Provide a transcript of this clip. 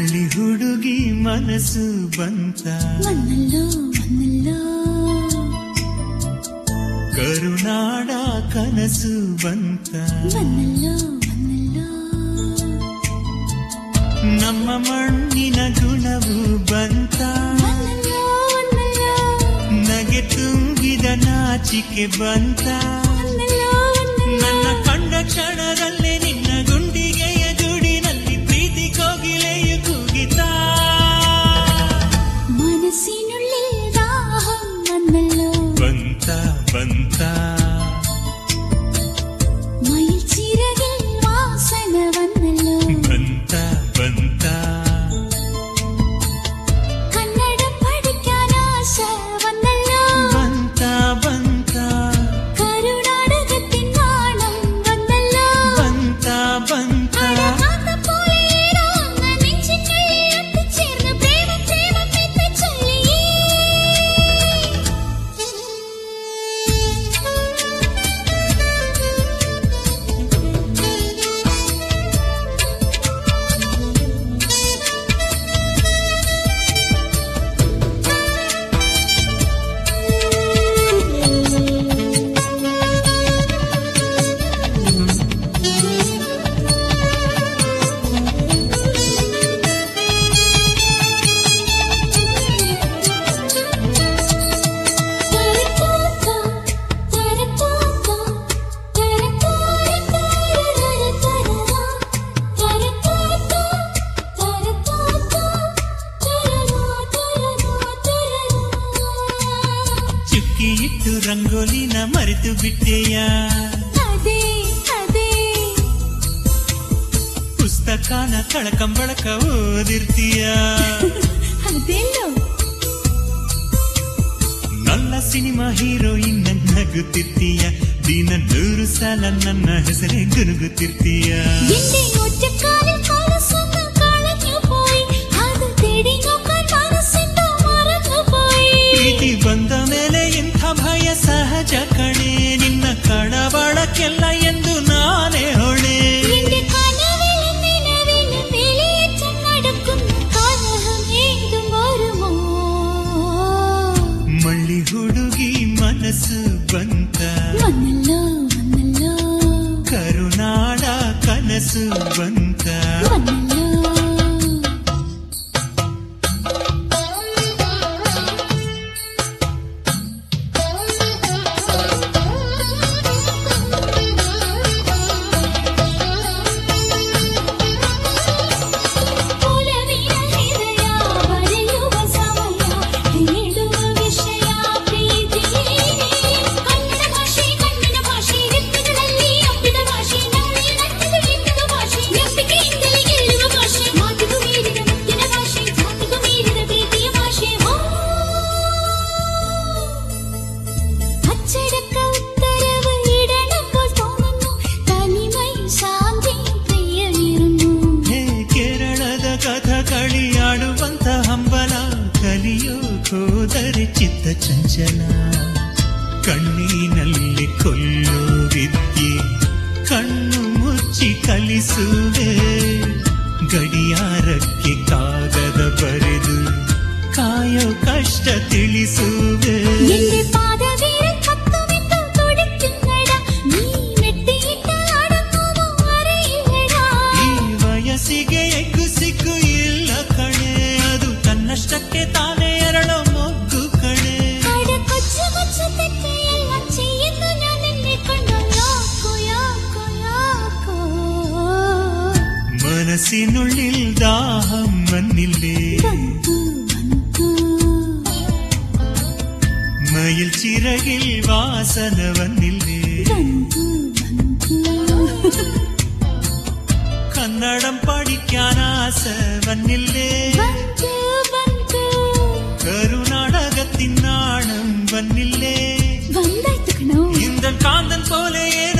ಮಳ್ಳಿ ಹುಡುಗಿ ಮನಸ್ಸು ಬಂತ ಮನ್ನಲ್ಲೋ ಮನ್ನಲ್ಲೋ ಕರುನಾಡ ಕನಸು ಬಂತ ಮನ್ನಲ್ಲೋ ಮನ್ನಲ್ಲೋ ನಮ್ಮ ಮಣ್ಣಿನ ಗುಣವು ಬಂತ ಮನ್ನಲ್ಲೋ ಮನ್ನಲ್ಲೋ ನಗೆ ತುಂಬಿದ ನಾಚಿಕೆ ಬಂತ ಮನ್ನಲ್ಲೋ ನನ್ನ ಕಂಡ ಕ್ಷಣದಲ್ಲೇ ನಿನ್ನ ಗುಂಡಿಗೆಯ ಜುಡಿನಲ್ಲಿ ಪ್ರೀತಿ ಕೋಗಿಲೆಯು ಕೂಗಿತ ಮನಸ್ಸಿನುಳ್ಳಿಲ್ ದಾಹಂ ಮನ್ನಲ್ಲೋ ಬಂತ ಬಂತ മയിൽ ചിറകിൽ വാസന വന്നല്ലോ ಬಂತ ಬಂತ കന്നഡം പഠിക്കാൻ ആശ വന്നല്ലോ ಬಂತ ಬಂತ കരുണാടകത്തിൻ നാണം വന്നല്ലോ ಬಂತ ಬಂತ അഴകാത്ത നെഞ്ചിനുള്ളിൽ ഒത്തുചേർന്ന് പ്രേമം പ്രേമം എന്ന് ചൊല്ലി ಚುಕ್ಕಿಯಿಟ್ಟು ರಂಗೋಲಿನ ಮರೆತು ಬಿಟ್ಟೆಯ ಅದೇ ಅದೇ ಪುಸ್ತಕನ ಕಳಕಂಬಳಕ ಓದಿರ್ತೀಯ ಅದೆಲ್ಲೋ ನನ್ನ ಸಿನಿಮಾ ಹೀರೋಯಿನ್ ನಗುತ್ತಿರ್ತೀಯ ದಿನ 100 ಸಲ ನನ್ನ ಹೆಸರೇ ಗುನುಗುತ್ತಿರ್ತೀಯ എന്റെ ഒറ്റക്കാലിൽ കാലസൊന്ന് കളഞ്ഞു പോയി അത് തേടി നോക്കാൻ മനസ്സെന്തോ മറന്നു പോയി ಪ್ರೀತಿ ಬಂದ ಮೇಲೆ ಇಂಥ ಭಯ ಸಹಜ ಕಣೆ ನಿನ್ನ ಕಳವಳಕ್ಕೆಲ್ಲ ಎಂದು ನಾನೇ ಹೊಣೆ എന്റെ കനവിലും നിലവിലും വെളിയേറ്റം നടക്കുന്ന കലഹം ഏതും വരുമോ ಮಳ್ಳಿ ಹುಡುಗಿ ಮನಸ್ಸು ಬಂತ വന്നല്ലോ വന്നല്ലോ ಕರುನಾಡ ಕನಸು ಬಂತ വന്നല്ലോ ಪುಲವಿನ ಹೃದಯ ಬರೆಯುವ ಸಮಯ ಹೇಳುವ ವಿಷಯ ಪ್ರೀತಿ ಕನ್ನಡ ಭಾಷೆ ಕನ್ನಡ ಭಾಷೆ ರಕ್ತಗಳಲ್ಲಿ ಹಬ್ಬಿದ ಭಾಷೆ ನಾಳೆಯ ನನ್ನದು ಎಂದದ ಭಾಷೆ ನಂಬಿಕೆಯಿಂದಲೇ ಗೆಲ್ಲುವ ಭಾಷೆ ಮಾತಿಗೂ ಮೀರಿದ ಮುತ್ತಿನ ಭಾಷೆ ಜಾತಿಗೂ ಮೀರಿದ ಪ್ರೀತಿಯ ಭಾಷೆ അച്ചടക്ക ഉത്തരവ് ഇടണപ്പോൾ തോന്നുന്നു തനിമൈ ശാന്തി പ്രിയവിരുന്നു ಹೇ ಕೇರಳದ ಕಥಕಳಿ ಆಡುವಂತ ಹಂಬಲ ಕಲಿಯೋ ಹೋದರೆ ಚಿತ್ತ ಚಂಚಲ ಕಣ್ಣಿನಲ್ಲಿ ಕೊಲ್ಲೋ ವಿದ್ಯೆ ಕಣ್ಣು ಮುಚ್ಚಿ ಕಲಿಸುವೆ ಗಡಿಯಾರಕ್ಕೆ ಕಾಗದ ಬರೆದು ಕಾಯೋ ಕಷ್ಟ ತಿಳಿಸುವೆ എന്റെ പാദവിരൽ കത്തുമെന്ന് തുടിക്കുന്നട നീ മെട്ടിയിട്ട അടങ്ങുമോ അറിയില്ലടാ ಈ ವಯಸ್ಸಿಗೆ ಎಗ್ಗು ಸಿಗ್ಗು ಇಲ್ಲ ಕಣೆ ಅದು ತನ್ನಷ್ಟಕ್ಕೆ ತಾನೇ ಎರಳೋ ಮೊಗ್ಗು ಕಣೆ കട കൊച്ചു കൊച്ചു തെറ്റെല്ലാം ചെയ്യുന്നു ഞാൻ നിന്നെ കൊണ്ട് യാക്കോ യാക്കോ യാക്കോ ಮನಸ್ಸಿನುಳ್ಳಿಲ್ ದಾಹಂ ಮನ್ನಿಲ್ಲೇ ಬಂತು ಬಂತು മയിൽ ചിറകിൽ വാസനവന്നില്ലേ ಬಂತು ಬಂತು കന്നഡം പഠിക്കാൻ ആസ വന്നില്ലേ ಬಂತು ಬಂತು കരുനാടകത്തിൻ നാണം വന്നില്ലേ ಬಂದಾಯ್ತು ಕಣೋ ഇന്ദൻ കാന്തൻ പോലെ ഏതോ